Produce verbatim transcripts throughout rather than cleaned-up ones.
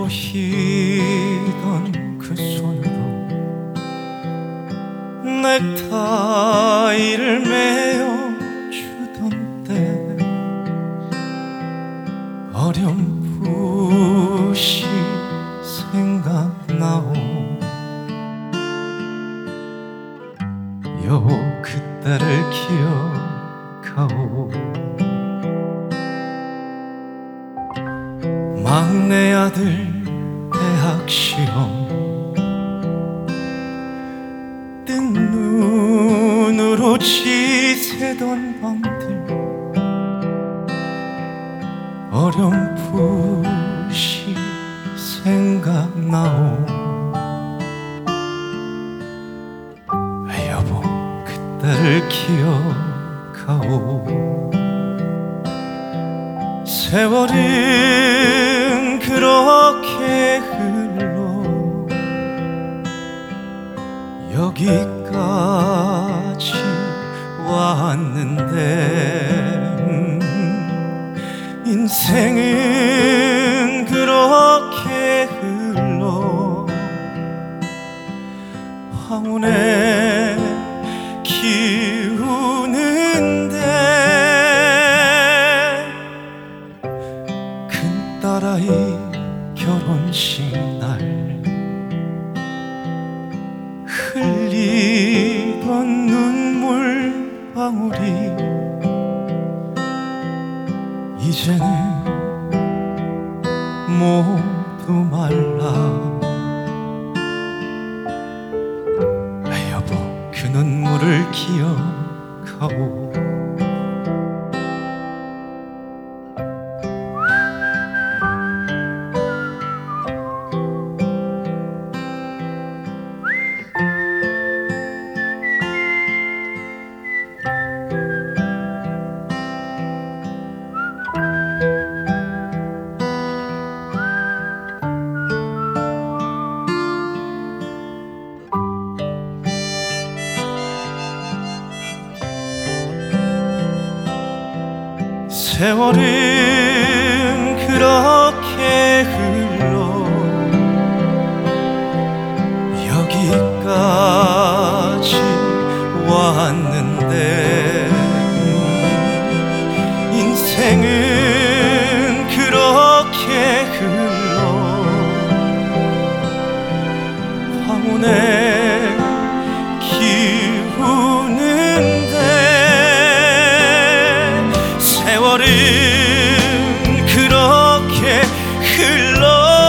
보이던 그 손으로 넥타이를 메어주던 때 어렴풋이 생각나오. 여보 그때를 기억하오. 막내 아들 대학 시험 뜬 눈으로 지새던 밤들 어렴풋이 생각나오. 여보 그때를 기억하오. 세월은 그렇게 흘러 여기까지 왔는데 인생은 그렇게 흘러 황혼에 기우는데 큰딸아이 결혼식 날 흘리던 눈물 방울이 이제는 모두 말라. 여보 그 눈물을 기억하오. 세월은 그렇게 흘러 여기까지 왔는데 인생은 그렇게 흘러 황혼에 기우는데 세월은 그렇게 흘러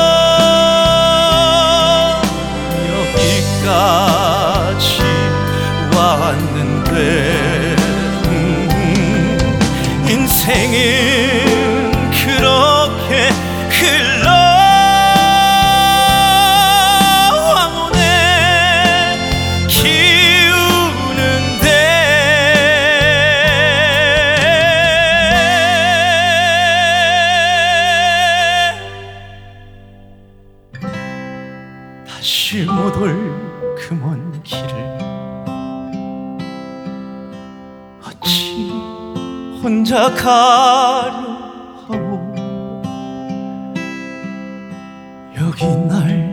여기까지 왔는데 인생은 그렇게 흘러 황혼에 기우는데 다시 못 올 그 먼 길을 어찌 혼자 가려 하오. 여기 날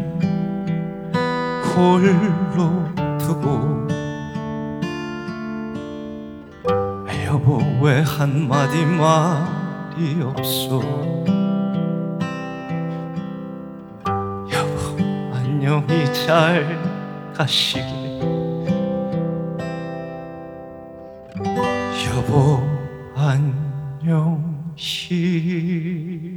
홀로 두고 여보 왜 한마디 말이 없소. 안녕히 잘 가시길. 여보 안녕히